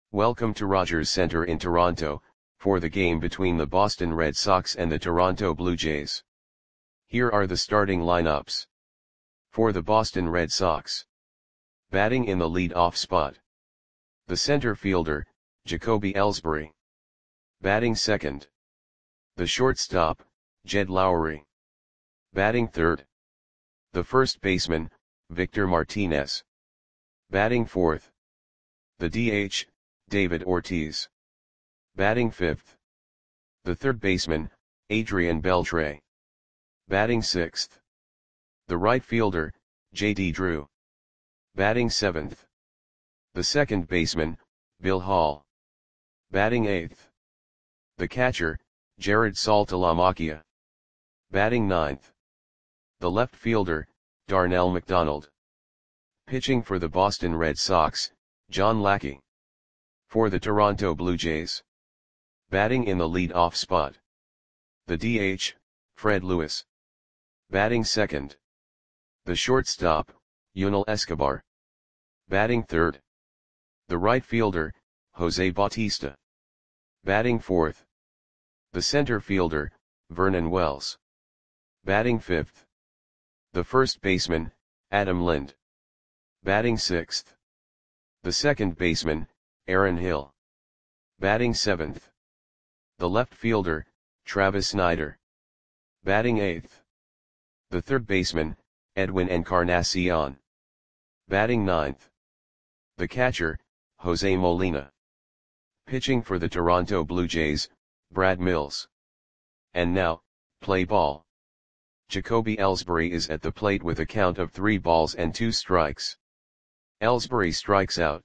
Welcome to Rogers Centre in Toronto, for the game between the Boston Red Sox and the Toronto Blue Jays. Here are the starting lineups. For the Boston Red Sox. Batting in the lead-off spot. The center fielder, Jacoby Ellsbury. Batting second. The shortstop, Jed Lowrie. Batting third. The first baseman, Victor Martinez. Batting fourth. The DH, David Ortiz. Batting fifth. The third baseman, Adrian Beltre. Batting sixth. The right fielder, J.D. Drew. Batting seventh. The second baseman, Bill Hall. Batting eighth. The catcher, Jared Saltalamacchia. Batting ninth. The left fielder, Darnell McDonald. Pitching for the Boston Red Sox, John Lackey. For the Toronto Blue Jays. Batting in the lead-off spot. The DH, Fred Lewis. Batting second. The shortstop, Yunel Escobar. Batting third. The right fielder, Jose Bautista. Batting fourth. The center fielder, Vernon Wells. Batting fifth. The first baseman, Adam Lind. Batting sixth. The second baseman, Aaron Hill. Batting seventh. The left fielder, Travis Snyder. Batting eighth. The third baseman, Edwin Encarnacion. Batting ninth. The catcher, Jose Molina. Pitching for the Toronto Blue Jays, Brad Mills. And now, play ball. Jacoby Ellsbury is at the plate with a count of 3 balls and 2 strikes. Ellsbury strikes out.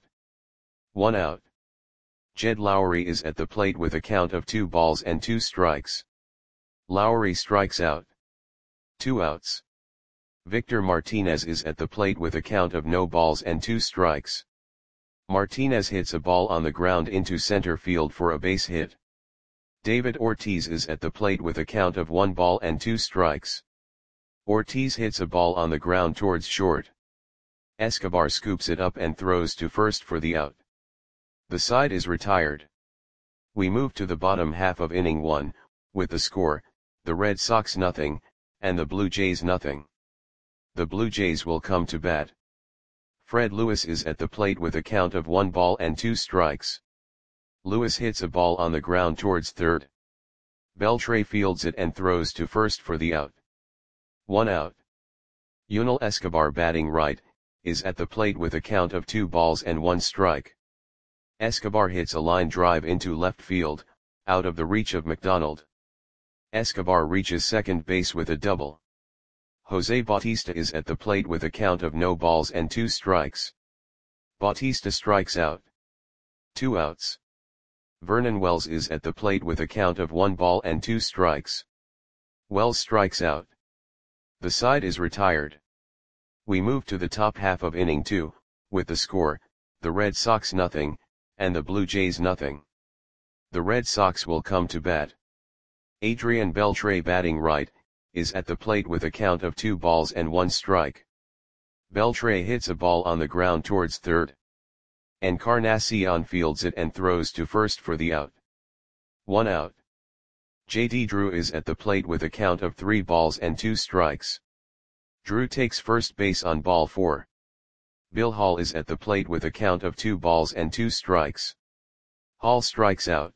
1 out. Jed Lowrie is at the plate with a count of 2 balls and 2 strikes. Lowrie strikes out. 2 outs. Victor Martinez is at the plate with a count of no balls and 2 strikes. Martinez hits a ball on the ground into center field for a base hit. David Ortiz is at the plate with a count of 1 ball and 2 strikes. Ortiz hits a ball on the ground towards short. Escobar scoops it up and throws to first for the out. The side is retired. We move to the bottom half of inning 1, with the score, the Red Sox nothing, and the Blue Jays nothing. The Blue Jays will come to bat. Fred Lewis is at the plate with a count of 1 ball and 2 strikes. Lewis hits a ball on the ground towards third. Beltre fields it and throws to first for the out. 1 out. Yunel Escobar batting right, is at the plate with a count of 2 balls and 1 strike. Escobar hits a line drive into left field, out of the reach of McDonald. Escobar reaches second base with a double. Jose Bautista is at the plate with a count of no balls and 2 strikes. Bautista strikes out. 2 outs. Vernon Wells is at the plate with a count of 1 ball and 2 strikes. Wells strikes out. The side is retired. We move to the top half of inning 2, with the score, the Red Sox nothing, and the Blue Jays nothing. The Red Sox will come to bat. Adrian Beltre batting right, is at the plate with a count of 2 balls and 1 strike. Beltre hits a ball on the ground towards third. Encarnacion fields it and throws to first for the out. 1 out. J.D. Drew is at the plate with a count of 3 balls and 2 strikes. Drew takes first base on ball 4. Bill Hall is at the plate with a count of 2 balls and 2 strikes. Hall strikes out.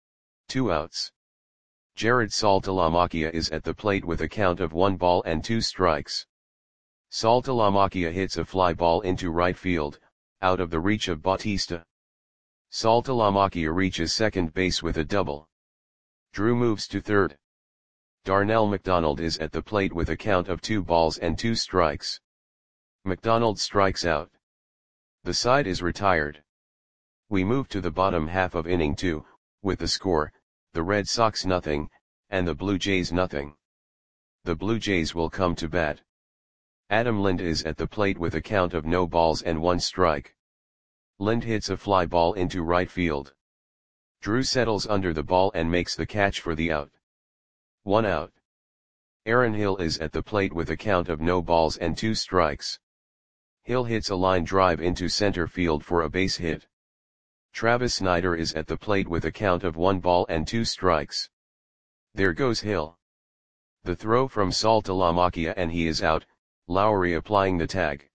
2 outs. Jared Saltalamacchia is at the plate with a count of 1 ball and 2 strikes. Saltalamacchia hits a fly ball into right field, out of the reach of Bautista. Saltalamacchia reaches second base with a double. Drew moves to third. Darnell McDonald is at the plate with a count of 2 balls and 2 strikes. McDonald strikes out. The side is retired. We move to the bottom half of inning 2, with the score, the Red Sox nothing, and the Blue Jays nothing. The Blue Jays will come to bat. Adam Lind is at the plate with a count of no balls and 1 strike. Lind hits a fly ball into right field. Drew settles under the ball and makes the catch for the out. 1 out. Aaron Hill is at the plate with a count of no balls and 2 strikes. Hill hits a line drive into center field for a base hit. Travis Snider is at the plate with a count of 1 ball and 2 strikes. There goes Hill. The throw from Saltalamacchia and he is out, Lowry applying the tag.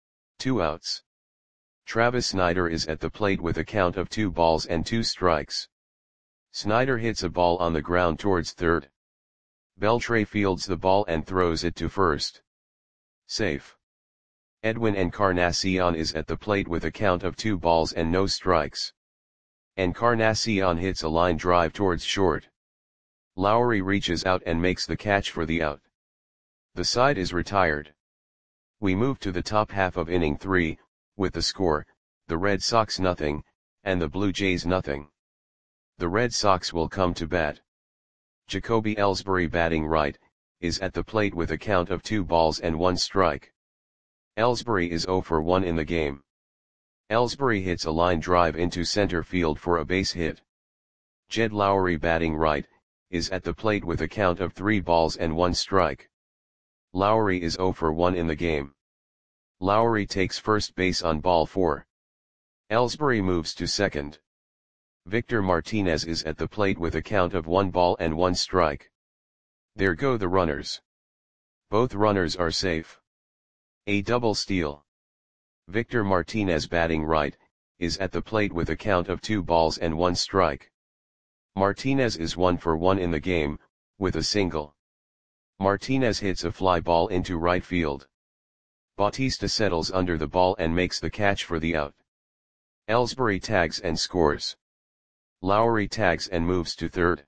2 outs. Travis Snider is at the plate with a count of 2 balls and 2 strikes. Snider hits a ball on the ground towards third. Beltre fields the ball and throws it to first. Safe. Edwin Encarnacion is at the plate with a count of 2 balls and no strikes. Encarnacion hits a line drive towards short. Lowry reaches out and makes the catch for the out. The side is retired. We move to the top half of inning 3, with the score, the Red Sox 0, and the Blue Jays 0. The Red Sox will come to bat. Jacoby Ellsbury batting right, is at the plate with a count of 2 balls and 1 strike. Ellsbury is 0 for 1 in the game. Ellsbury hits a line drive into center field for a base hit. Jed Lowry batting right, is at the plate with a count of 3 balls and 1 strike. Lowry is 0 for 1 in the game. Lowry takes first base on ball 4. Ellsbury moves to second. Victor Martinez is at the plate with a count of 1 ball and 1 strike. There go the runners. Both runners are safe. A double steal. Victor Martinez batting right, is at the plate with a count of 2 balls and 1 strike. Martinez is 1 for 1 in the game, with a single. Martinez hits a fly ball into right field. Bautista settles under the ball and makes the catch for the out. Ellsbury tags and scores. Lowry tags and moves to third.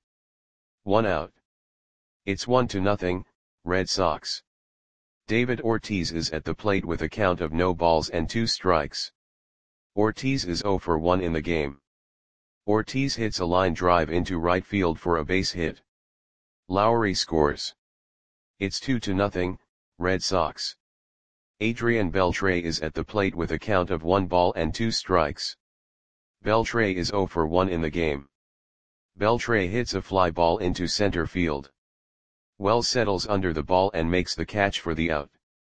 1 out. It's 1-0, Red Sox. David Ortiz is at the plate with a count of no balls and 2 strikes. Ortiz is 0 for 1 in the game. Ortiz hits a line drive into right field for a base hit. Lowry scores. It's 2-0, Red Sox. Adrian Beltre is at the plate with a count of 1 ball and 2 strikes. Beltre is 0 for 1 in the game. Beltre hits a fly ball into center field. Wells settles under the ball and makes the catch for the out.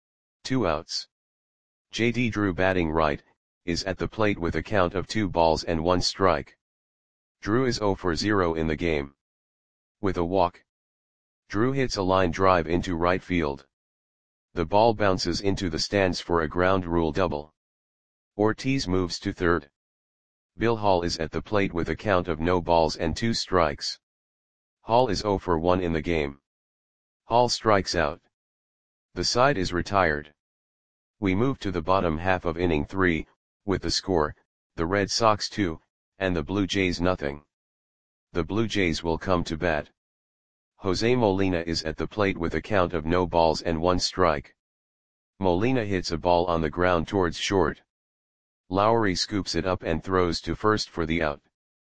2 outs. J.D. Drew batting right, is at the plate with a count of 2 balls and 1 strike. Drew is 0 for 0 in the game. With a walk. Drew hits a line drive into right field. The ball bounces into the stands for a ground rule double. Ortiz moves to third. Bill Hall is at the plate with a count of no balls and 2 strikes. Hall is 0 for 1 in the game. Hall strikes out. The side is retired. We move to the bottom half of inning 3, with the score, the Red Sox 2, and the Blue Jays 0. The Blue Jays will come to bat. Jose Molina is at the plate with a count of no balls and 1 strike. Molina hits a ball on the ground towards short. Lowry scoops it up and throws to first for the out.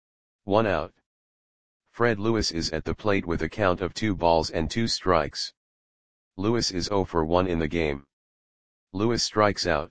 1 out. Fred Lewis is at the plate with a count of 2 balls and 2 strikes. Lewis is 0 for 1 in the game. Lewis strikes out.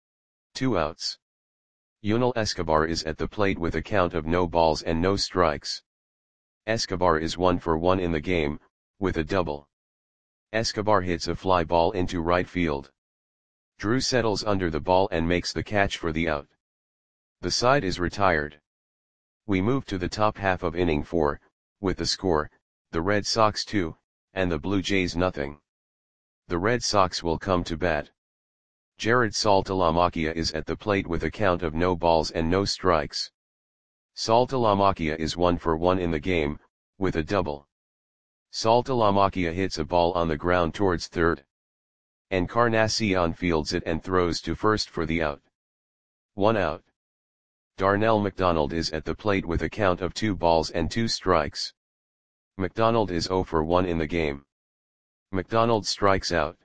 2 outs. Yunel Escobar is at the plate with a count of no balls and no strikes. Escobar is 1 for 1 in the game, with a double. Escobar hits a fly ball into right field. Drew settles under the ball and makes the catch for the out. The side is retired. We move to the top half of inning 4, with the score, the Red Sox 2, and the Blue Jays 0. The Red Sox will come to bat. Jared Saltalamacchia is at the plate with a count of no balls and no strikes. Saltalamacchia is 1 for 1 in the game, with a double. Saltalamacchia hits a ball on the ground towards third. Encarnacion fields it and throws to first for the out. 1 out. Darnell McDonald is at the plate with a count of 2 balls and 2 strikes. McDonald is 0 for 1 in the game. McDonald strikes out.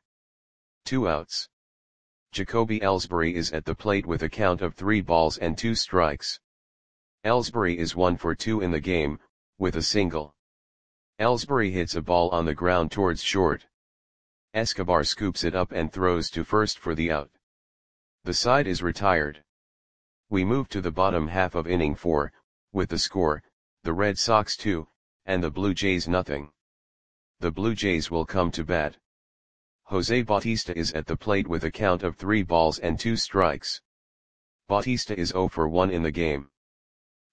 2 outs. Jacoby Ellsbury is at the plate with a count of 3 balls and 2 strikes. Ellsbury is 1 for 2 in the game, with a single. Ellsbury hits a ball on the ground towards short. Escobar scoops it up and throws to first for the out. The side is retired. We move to the bottom half of inning 4, with the score, the Red Sox 2, and the Blue Jays 0. The Blue Jays will come to bat. Jose Bautista is at the plate with a count of 3 balls and 2 strikes. Bautista is 0 for 1 in the game.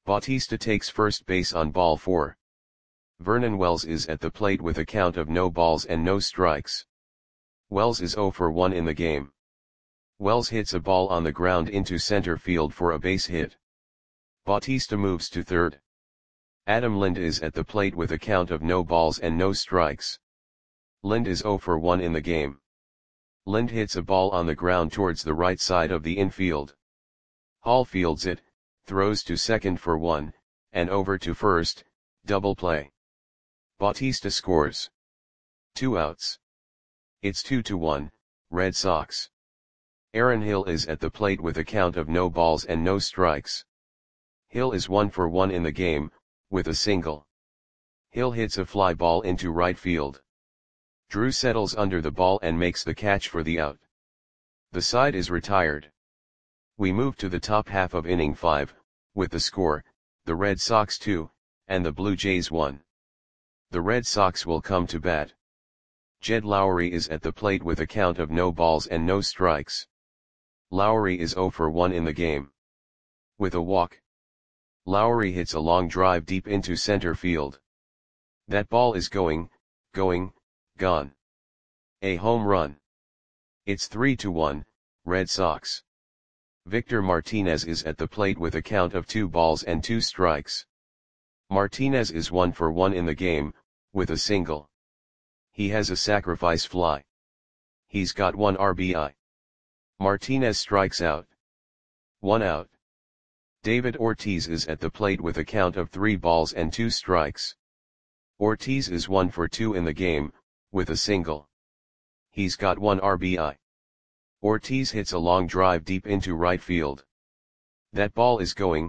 Bautista takes first base on ball 4. Vernon Wells is at the plate with a count of no balls and no strikes. Wells is 0 for 1 in the game. Wells hits a ball on the ground into center field for a base hit. Bautista moves to third. Adam Lind is at the plate with a count of no balls and no strikes. Lind is 0 for 1 in the game. Lind hits a ball on the ground towards the right side of the infield. Hall fields it, throws to second for 1, and over to first, double play. Bautista scores. 2 outs. It's 2-1, Red Sox. Aaron Hill is at the plate with a count of no balls and no strikes. Hill is 1 for 1 in the game, with a single. Hill hits a fly ball into right field. Drew settles under the ball and makes the catch for the out. The side is retired. We move to the top half of inning 5, with the score, the Red Sox 2, and the Blue Jays 1. The Red Sox will come to bat. Jed Lowrie is at the plate with a count of no balls and no strikes. Lowrie is 0 for 1 in the game. With a walk. Lowrie hits a long drive deep into center field. That ball is going, gone. A home run. It's 3-1, Red Sox. Victor Martinez is at the plate with a count of 2 balls and 2 strikes. Martinez is 1 for 1 in the game, with a single. He has a sacrifice fly. He's got 1 RBI. Martinez strikes out. 1 out. David Ortiz is at the plate with a count of 3 balls and 2 strikes. Ortiz is 1 for 2 in the game, with a single. He's got 1 RBI. Ortiz hits a long drive deep into right field. That ball is going,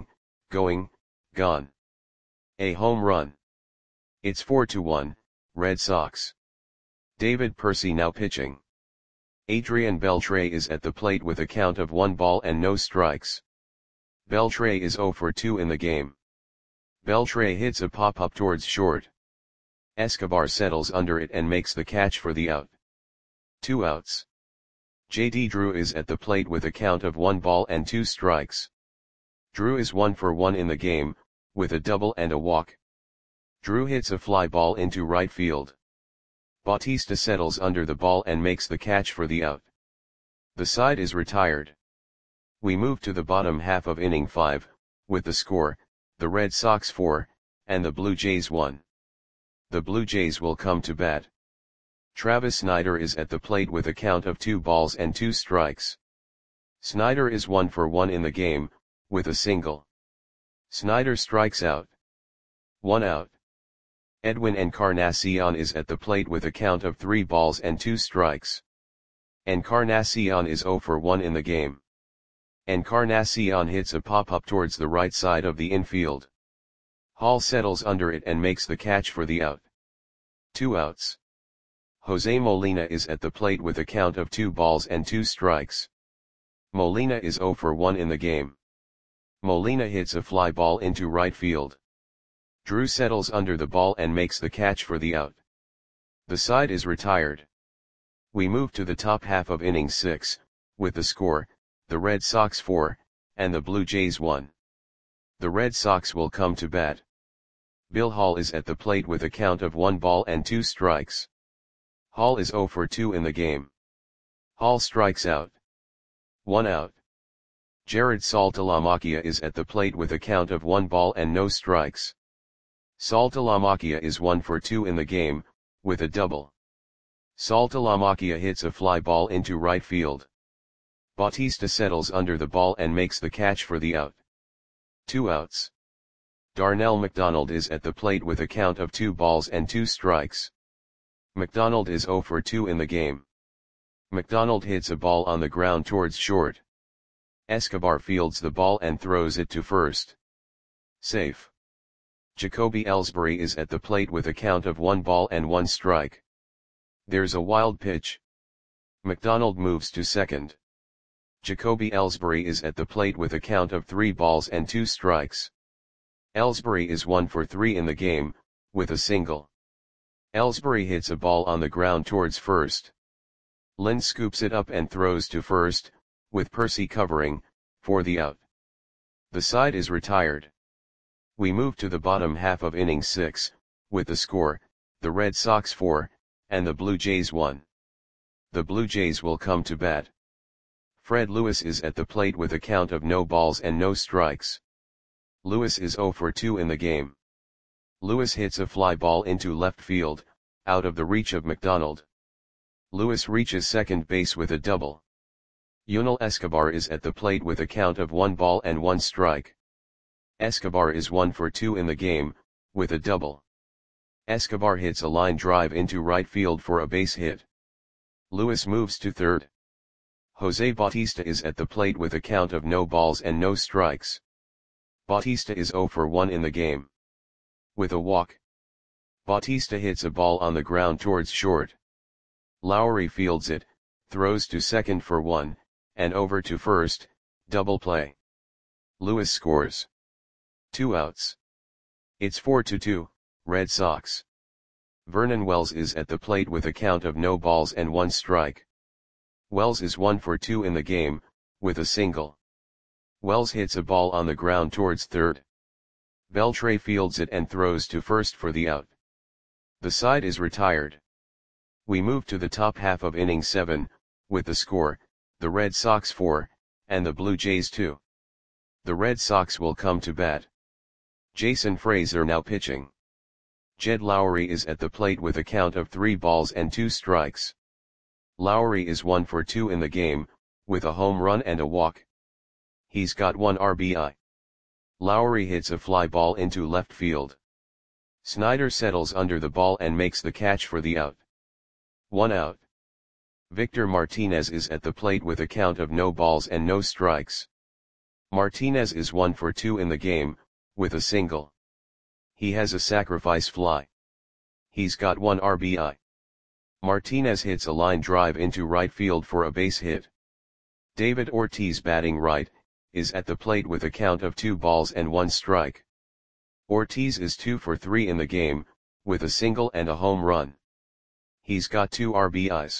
gone. A home run. It's 4-1, Red Sox. David Percy now pitching. Adrian Beltre is at the plate with a count of 1 ball and no strikes. Beltre is 0 for 2 in the game. Beltre hits a pop-up towards short. Escobar settles under it and makes the catch for the out. 2 outs. J.D. Drew is at the plate with a count of 1 ball and 2 strikes. Drew is 1 for 1 in the game, with a double and a walk. Drew hits a fly ball into right field. Bautista settles under the ball and makes the catch for the out. The side is retired. We move to the bottom half of inning 5, with the score, the Red Sox 4, and the Blue Jays 1. The Blue Jays will come to bat. Travis Snider is at the plate with a count of 2 balls and 2 strikes. Snider is 1 for 1 in the game, with a single. Snider strikes out. 1 out. Edwin Encarnacion is at the plate with a count of 3 balls and 2 strikes. Encarnacion is 0 for 1 in the game. Encarnacion hits a pop-up towards the right side of the infield. Hall settles under it and makes the catch for the out. 2 outs. Jose Molina is at the plate with a count of 2 balls and 2 strikes. Molina is 0 for 1 in the game. Molina hits a fly ball into right field. Drew settles under the ball and makes the catch for the out. The side is retired. We move to the top half of inning 6, with the score, the Red Sox 4, and the Blue Jays 1. The Red Sox will come to bat. Bill Hall is at the plate with a count of 1 ball and 2 strikes. Hall is 0 for 2 in the game. Hall strikes out. 1 out. Jared Saltalamacchia is at the plate with a count of 1 ball and no strikes. Saltalamacchia is 1 for 2 in the game, with a double. Saltalamacchia hits a fly ball into right field. Bautista settles under the ball and makes the catch for the out. 2 outs. Darnell McDonald is at the plate with a count of 2 balls and 2 strikes. McDonald is 0 for 2 in the game. McDonald hits a ball on the ground towards short. Escobar fields the ball and throws it to first. Safe. Jacoby Ellsbury is at the plate with a count of 1 ball and 1 strike. There's a wild pitch. McDonald moves to second. Jacoby Ellsbury is at the plate with a count of 3 balls and 2 strikes. Ellsbury is 1 for 3 in the game, with a single. Ellsbury hits a ball on the ground towards first. Lind scoops it up and throws to first, with Percy covering, for the out. The side is retired. We move to the bottom half of inning 6, with the score, the Red Sox 4, and the Blue Jays 1. The Blue Jays will come to bat. Fred Lewis is at the plate with a count of no balls and no strikes. Lewis is 0 for 2 in the game. Lewis hits a fly ball into left field, out of the reach of McDonald. Lewis reaches second base with a double. Yunel Escobar is at the plate with a count of 1 ball and 1 strike. Escobar is 1 for 2 in the game, with a double. Escobar hits a line drive into right field for a base hit. Lewis moves to third. Jose Bautista is at the plate with a count of no balls and no strikes. Bautista is 0 for 1 in the game. With a walk. Bautista hits a ball on the ground towards short. Lowry fields it, throws to second for 1, and over to first, double play. Lewis scores. 2 outs. It's 4-2, Red Sox. Vernon Wells is at the plate with a count of no balls and 1 strike. Wells is 1 for 2 in the game, with a single. Wells hits a ball on the ground towards third. Beltre fields it and throws to first for the out. The side is retired. We move to the top half of inning 7, with the score, the Red Sox 4, and the Blue Jays 2. The Red Sox will come to bat. Jason Frazier now pitching. Jed Lowry is at the plate with a count of 3 balls and 2 strikes. Lowry is 1 for 2 in the game, with a home run and a walk. He's got 1 RBI. Lowry hits a fly ball into left field. Snyder settles under the ball and makes the catch for the out. 1 out. Victor Martinez is at the plate with a count of no balls and no strikes. Martinez is 1 for 2 in the game, with a single. He has a sacrifice fly. He's got 1 RBI. Martinez hits a line drive into right field for a base hit. David Ortiz, batting right, is at the plate with a count of 2 balls and 1 strike. Ortiz is 2 for 3 in the game, with a single and a home run. He's got 2 RBIs.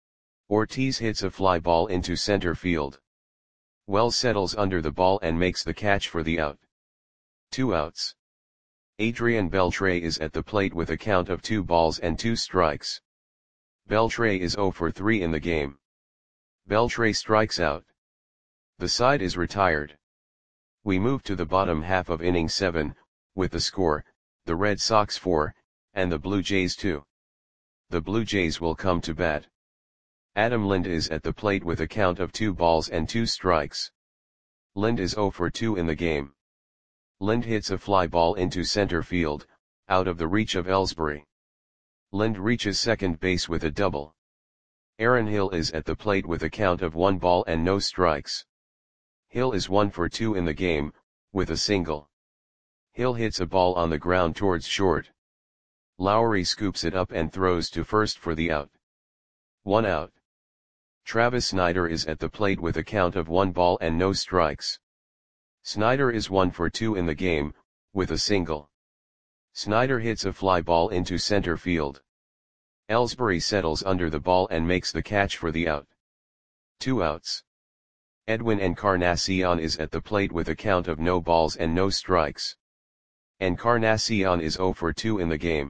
Ortiz hits a fly ball into center field. Wells settles under the ball and makes the catch for the out. 2 outs. Adrian Beltre is at the plate with a count of 2 balls and 2 strikes. Beltre is 0 for 3 in the game. Beltre strikes out. The side is retired. We move to the bottom half of inning 7, with the score, the Red Sox 4, and the Blue Jays 2. The Blue Jays will come to bat. Adam Lind is at the plate with a count of 2 balls and 2 strikes. Lind is 0 for 2 in the game. Lind hits a fly ball into center field, out of the reach of Ellsbury. Lind reaches second base with a double. Aaron Hill is at the plate with a count of 1 ball and no strikes. Hill is 1 for 2 in the game, with a single. Hill hits a ball on the ground towards short. Lowry scoops it up and throws to first for the out. 1 out. Travis Snyder is at the plate with a count of 1 ball and no strikes. Snyder is 1 for 2 in the game, with a single. Snyder hits a fly ball into center field. Ellsbury settles under the ball and makes the catch for the out. 2 outs. Edwin Encarnacion is at the plate with a count of no balls and no strikes. Encarnacion is 0 for 2 in the game.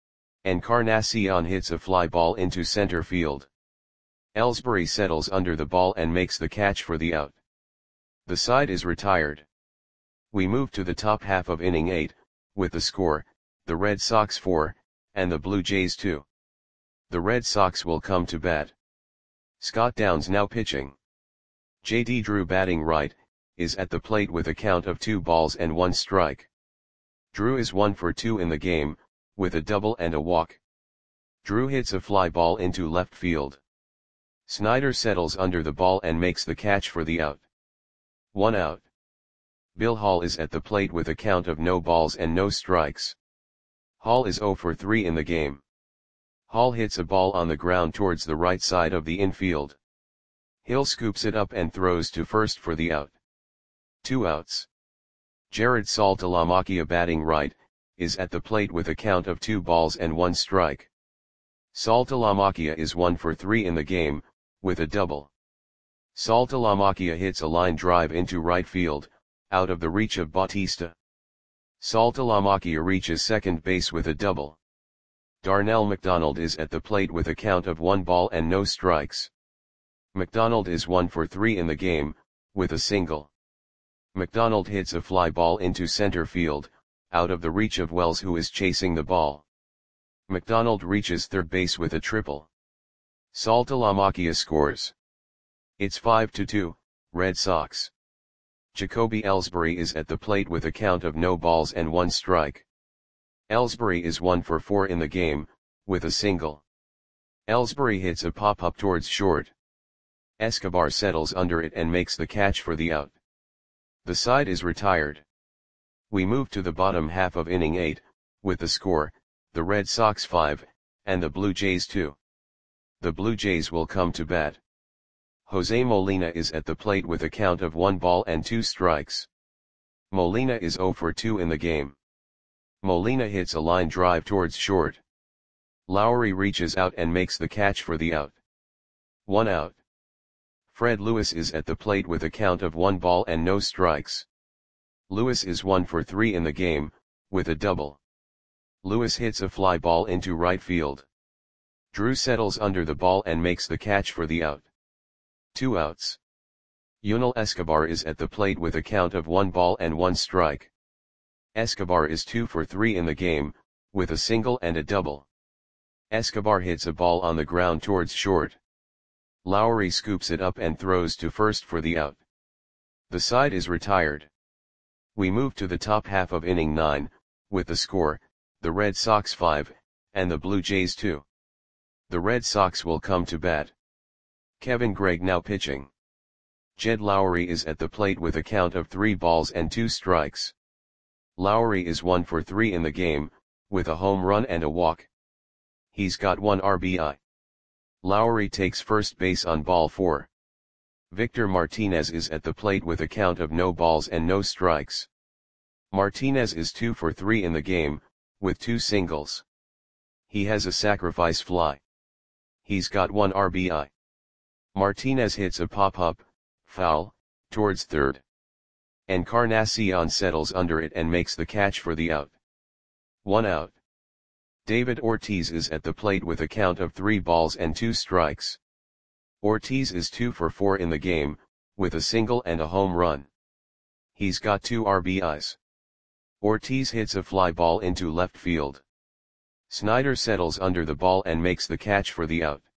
Encarnacion hits a fly ball into center field. Ellsbury settles under the ball and makes the catch for the out. The side is retired. We move to the top half of inning 8, with the score, the Red Sox 4, and the Blue Jays 2. The Red Sox will come to bat. Scott Downs now pitching. J.D. Drew, batting right, is at the plate with a count of 2 balls and 1 strike. Drew is 1 for 2 in the game, with a double and a walk. Drew hits a fly ball into left field. Snyder settles under the ball and makes the catch for the out. 1 out. Bill Hall is at the plate with a count of no balls and no strikes. Hall is 0 for 3 in the game. Hall hits a ball on the ground towards the right side of the infield. Hill scoops it up and throws to first for the out. 2 outs. Jared Saltalamacchia, batting right, is at the plate with a count of 2 balls and 1 strike. Saltalamacchia is 1 for 3 in the game, with a double. Saltalamacchia hits a line drive into right field, out of the reach of Bautista. Saltalamacchia reaches second base with a double. Darnell McDonald is at the plate with a count of 1 ball and no strikes. McDonald is 1 for 3 in the game, with a single. McDonald hits a fly ball into center field, out of the reach of Wells, who is chasing the ball. McDonald reaches third base with a triple. Saltalamacchia scores. It's 5-2, Red Sox. Jacoby Ellsbury is at the plate with a count of no balls and 1 strike. Ellsbury is 1 for 4 in the game, with a single. Ellsbury hits a pop-up towards short. Escobar settles under it and makes the catch for the out. The side is retired. We move to the bottom half of inning 8, with the score, the Red Sox 5, and the Blue Jays 2. The Blue Jays will come to bat. Jose Molina is at the plate with a count of 1 ball and 2 strikes. Molina is 0 for 2 in the game. Molina hits a line drive towards short. Lowry reaches out and makes the catch for the out. 1 out. Fred Lewis is at the plate with a count of 1 ball and no strikes. Lewis is 1 for 3 in the game, with a double. Lewis hits a fly ball into right field. Drew settles under the ball and makes the catch for the out. 2 outs. Yunel Escobar is at the plate with a count of 1 ball and 1 strike. Escobar is 2 for 3 in the game, with a single and a double. Escobar hits a ball on the ground towards short. Lowry scoops it up and throws to first for the out. The side is retired. We move to the top half of inning 9, with the score, the Red Sox 5, and the Blue Jays 2. The Red Sox will come to bat. Kevin Gregg now pitching. Jed Lowry is at the plate with a count of 3 balls and 2 strikes. Lowry is 1 for 3 in the game, with a home run and a walk. He's got 1 RBI. Lowry takes first base on ball 4. Victor Martinez is at the plate with a count of no balls and no strikes. Martinez is 2 for 3 in the game, with 2 singles. He has a sacrifice fly. He's got 1 RBI. Martinez hits a pop-up, foul, towards third. Encarnacion settles under it and makes the catch for the out. 1 out. David Ortiz is at the plate with a count of 3 balls and 2 strikes. Ortiz is 2 for 4 in the game, with a single and a home run. He's got 2 RBIs. Ortiz hits a fly ball into left field. Snyder settles under the ball and makes the catch for the out.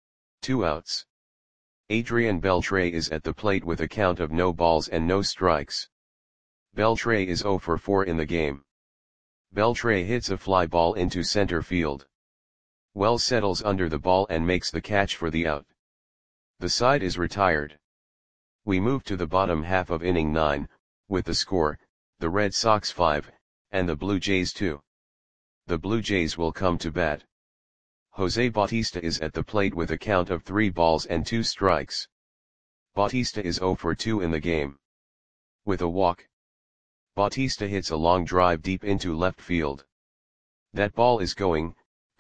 2 outs. Adrian Beltre is at the plate with a count of no balls and no strikes. Beltre is 0 for 4 in the game. Beltre hits a fly ball into center field. Wells settles under the ball and makes the catch for the out. The side is retired. We move to the bottom half of inning 9, with the score, the Red Sox 5, and the Blue Jays 2. The Blue Jays will come to bat. Jose Bautista is at the plate with a count of 3 balls and 2 strikes. Bautista is 0 for 2 in the game. With a walk. Bautista hits a long drive deep into left field. That ball is gone.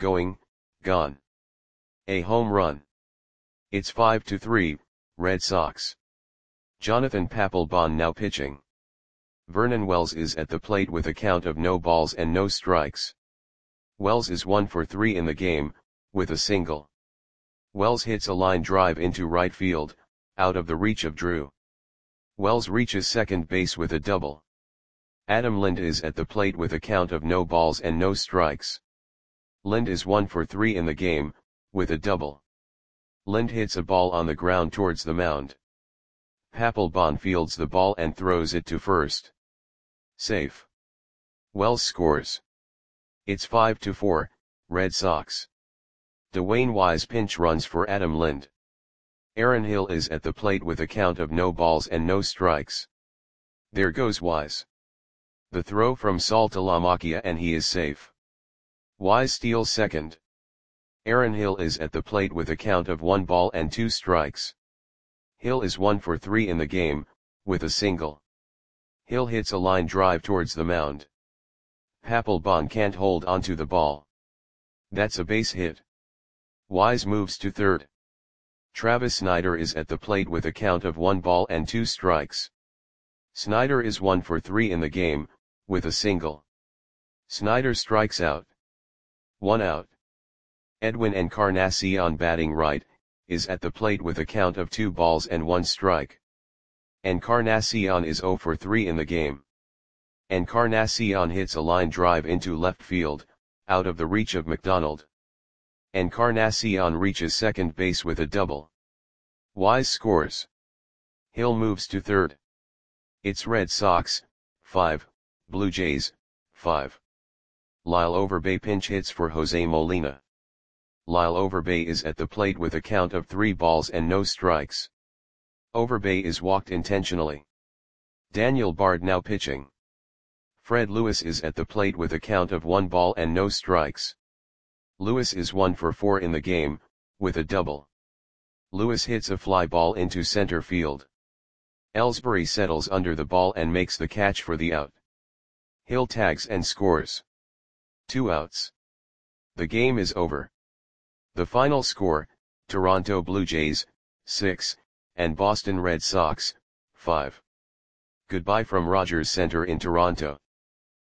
A home run. It's 5-3, Red Sox. Jonathan Papelbon now pitching. Vernon Wells is at the plate with a count of no balls and no strikes. Wells is 1 for 3 in the game, with a single. Wells hits a line drive into right field, out of the reach of Drew. Wells reaches second base with a double. Adam Lind is at the plate with a count of no balls and no strikes. Lind is 1 for 3 in the game, with a double. Lind hits a ball on the ground towards the mound. Papelbon fields the ball and throws it to first. Safe. Wells scores. It's 5-4, Red Sox. Dwayne Wise pinch runs for Adam Lind. Aaron Hill is at the plate with a count of no balls and no strikes. There goes Wise. The throw from Saltalamacchia and he is safe. Wise steals second. Aaron Hill is at the plate with a count of 1 ball and 2 strikes. Hill is 1 for 3 in the game, with a single. Hill hits a line drive towards the mound. Papelbon can't hold onto the ball. That's a base hit. Wise moves to third. Travis Snyder is at the plate with a count of 1 ball and 2 strikes. Snyder is 1 for 3 in the game, with a single. Snyder strikes out. 1 out. Edwin Encarnacion batting right, is at the plate with a count of 2 balls and 1 strike. Encarnacion is 0 for 3 in the game. Encarnacion hits a line drive into left field, out of the reach of McDonald. Encarnacion reaches second base with a double. Wise scores. Hill moves to third. It's Red Sox, 5, Blue Jays, 5. Lyle Overbay pinch hits for Jose Molina. Lyle Overbay is at the plate with a count of 3 balls and no strikes. Overbay is walked intentionally. Daniel Bard now pitching. Fred Lewis is at the plate with a count of 1 ball and no strikes. Lewis is 1 for 4 in the game, with a double. Lewis hits a fly ball into center field. Ellsbury settles under the ball and makes the catch for the out. Hill tags and scores. 2 outs. The game is over. The final score, Toronto Blue Jays, 6, and Boston Red Sox, 5. Goodbye from Rogers Center in Toronto.